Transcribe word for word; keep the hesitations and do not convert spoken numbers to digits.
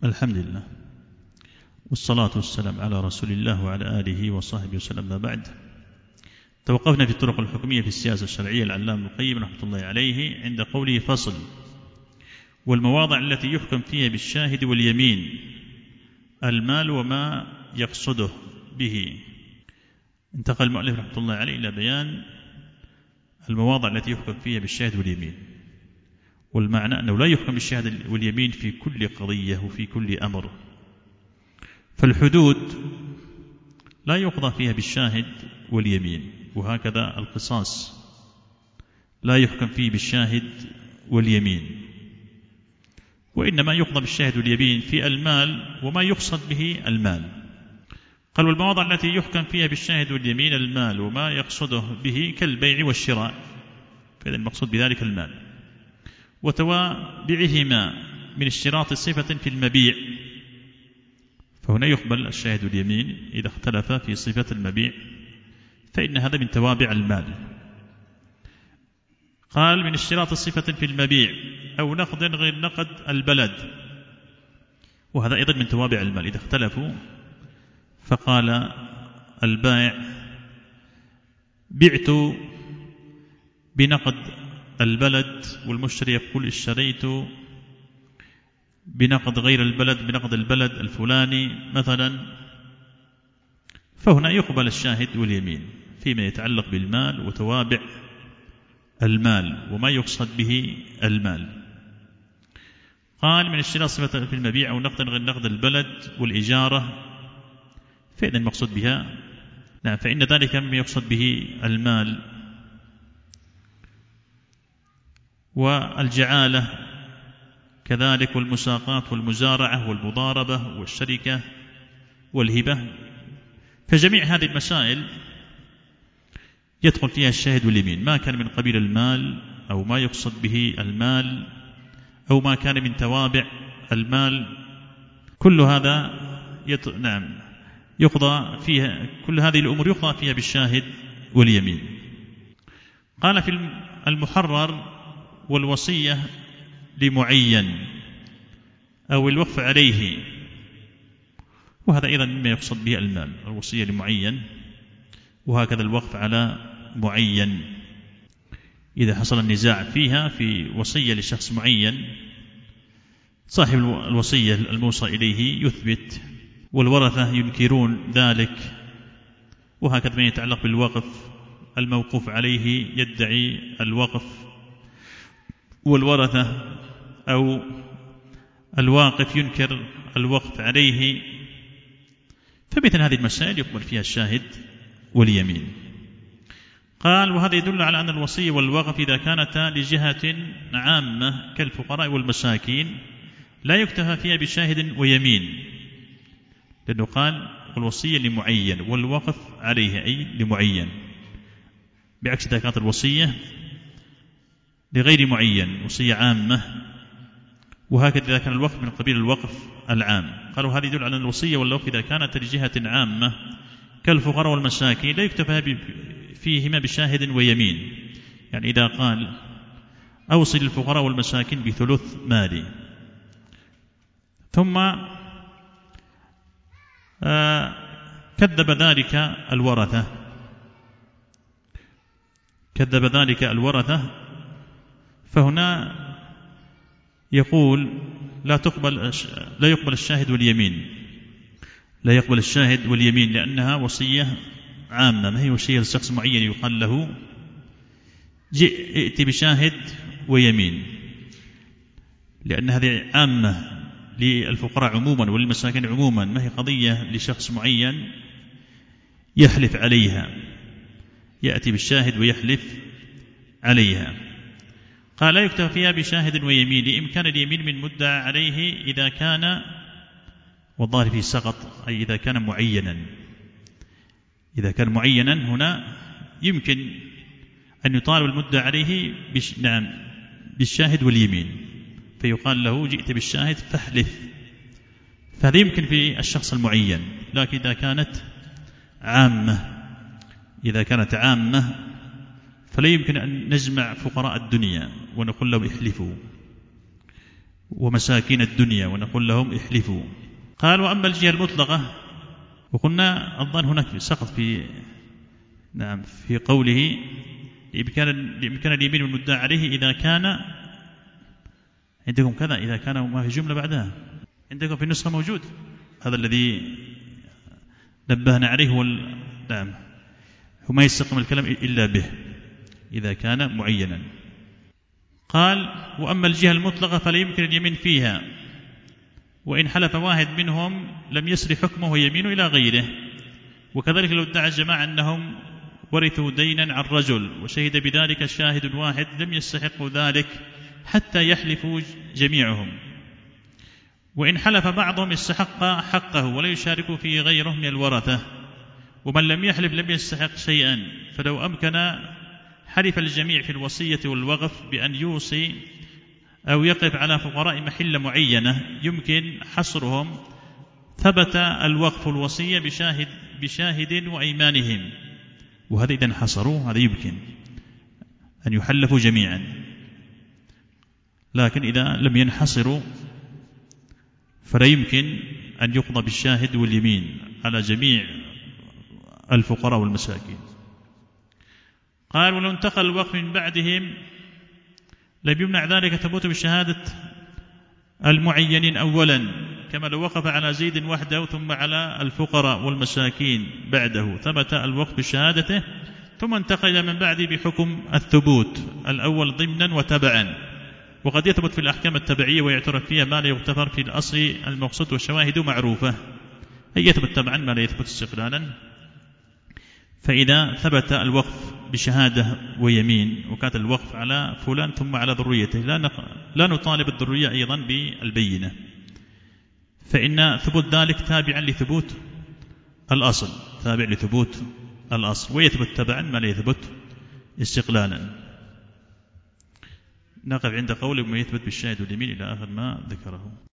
الحمد لله والصلاة والسلام على رسول الله وعلى آله وصحبه وسلم. ما بعد، توقفنا في الطرق الحكمية في السياسة الشرعية العلامة ابن القيم رحمة الله عليه عند قوله فصل: والمواضع التي يحكم فيها بالشاهد واليمين المال وما يقصده به. انتقل المؤلف رحمة الله عليه إلى بيان المواضع التي يحكم فيها بالشاهد واليمين، والمعنى أنه لا يحكم بالشاهد واليمين في كل قضية وفي كل أمر. فالحدود لا يقضى فيها بالشاهد واليمين، وهكذا القصاص لا يحكم فيه بالشاهد واليمين، وإنما يقضى بالشاهد واليمين في المال وما يقصد به المال. قال: والمواضع التي يحكم فيها بالشاهد واليمين المال وما يقصده به كالبيع والشراء، فإذا المقصود بذلك المال، وتوابعهما من اشتراط صفة في المبيع، فهنا يقبل الشاهد واليمين إذا اختلف في صفة المبيع، فإن هذا من توابع المال. قال: من اشتراط صفة في المبيع أو نقد غير نقد البلد، وهذا أيضا من توابع المال. إذا اختلفوا فقال البائع: بعت بنقد البلد، والمشتري يقول: اشتريت بنقد غير البلد، بنقد البلد الفلاني مثلا، فهنا يقبل الشاهد واليمين فيما يتعلق بالمال وتوابع المال وما يقصد به المال. قال: من اشتراط صفة في المبيع أو نقد غير نقد البلد والإجارة، فإن المقصود بها نعم فإن ذلك مما يقصد به المال. والجعالة كذلك، والمساقات والمزارعة والمضاربة والشركة والهبة، فجميع هذه المسائل يدخل فيها الشاهد واليمين، ما كان من قبيل المال أو ما يقصد به المال أو ما كان من توابع المال، كل هذا يت... نعم يقضى فيها، كل هذه الأمور يقضى فيها بالشاهد واليمين. قال: في المحرر والوصية لمعين أو الوقف عليه، وهذا أيضا مما يقصد به المال، الوصية لمعين، وهكذا الوقف على معين إذا حصل النزاع فيها في وصية لشخص معين، صاحب الوصية الموصى إليه يثبت والورثة ينكرون ذلك، وهكذا ما يتعلق بالوقف الموقوف عليه يدعي الوقف والورثة أو الواقف ينكر الوقف عليه، فمثل هذه المسائل يقبل فيها الشاهد واليمين. قال: وهذا يدل على أن الوصية والوقف إذا كانتا لجهة عامة كالفقراء والمساكين لا يكتفى فيها بشاهد ويمين، لأنه قال: والوصية لمعين والوقف عليه أي لمعين، بعكس إذا كانت الوصية لغير معين وصية عامة، وهكذا إذا كان الوقف من قبيل الوقف العام. قالوا: هذا يدل على أن الوصية والوقف إذا كانت لجهة عامة كالفقراء والمساكين لا يكتفى فيهما بشاهد ويمين، يعني إذا قال: أوصي للفقراء والمساكين بثلث مالي، ثم آه كذب ذلك الورثة كذب ذلك الورثة فهنا يقول: لا تقبل لا يقبل الشاهد واليمين لا يقبل الشاهد واليمين لأنها وصية عامة، ما هي وصية لشخص معين يقال له جئ ائت بشاهد ويمين، لأن هذه عامة للفقراء عموما وللمساكين عموما، ما هي قضية لشخص معين يحلف عليها، يأتي بالشاهد ويحلف عليها. قال: لا يكتفى فيها بشاهد ويمين لإمكان اليمين من مدعى عليه إذا كان، والظاهر فيه سقط، أي إذا كان معينا إذا كان معينا هنا يمكن أن يطالب المدعى عليه بش... نعم بالشاهد واليمين، فيقال له: جئت بالشاهد فاحلف، فهذا يمكن في الشخص المعين. لكن إذا كانت عامة إذا كانت عامة فلا يمكن أن نجمع فقراء الدنيا ونقول له احلفوا، ومساكين الدنيا ونقول لهم احلفوا. قال وأما الجهة المطلقة، وقلنا الظن هناك سقط في نعم في قوله بإمكان اليمين والمدعى عليه إذا كان عندكم كذا، إذا كان ما في جملة بعدها عندكم في النسخة موجود، هذا الذي نبهنا عليه هو نعم هو ما يستقيم الكلام إلا به إذا كان معينا. قال وأما الجهة المطلقة فلا يمكن اليمين فيها، وإن حلف واحد منهم لم يسر حكمه يمين إلى غيره. وكذلك لو ادعى الجماعة أنهم ورثوا دينا عن رجل وشهد بذلك شاهد واحد لم يستحقوا ذلك حتى يحلفوا جميعهم، وإن حلف بعضهم استحق حقه ولا يشارك فيه غيره من الورثة، ومن لم يحلف لم يستحق شيئا. فلو أمكن حلف الجميع في الوصية والوقف بأن يوصي أو يقف على فقراء محلة معينة يمكن حصرهم، ثبت الوقف والوصية بشاهد, بشاهد وأيمانهم. وهذا إذن حصروا هذا يمكن أن يحلفوا جميعا، لكن إذا لم ينحصروا فلا يمكن أن يقضى بالشاهد واليمين على جميع الفقراء والمساكين. قال ولو انتقل الوقف من بعدهم لم يمنع ذلك ثبوت بشهادة المعينين أولا، كما لو وقف على زيد وحده ثم على الفقراء والمساكين بعده ثبت الوقف بشهادته، ثم انتقل من بعده بحكم الثبوت الأول ضمنا وتبعا. وقد يثبت في الأحكام التبعية ويعترف فيها ما لا يغتفر في الأصل المقصود والشواهد معروفة، أي يثبت تبعا ما لا يثبت استقلالا. فإذا ثبت الوقف بشهادة ويمين وكانت الوقف على فلان ثم على ذريته لا, لا نطالب الذرية أيضا بالبينة، فإن ثبوت ذلك تابعا لثبوت الأصل تابع لثبوت الأصل، ويثبت تبعا ما لا يثبت استقلالا. نقف عند قوله ما يثبت بالشاهد واليمين إلى آخر ما ذكره.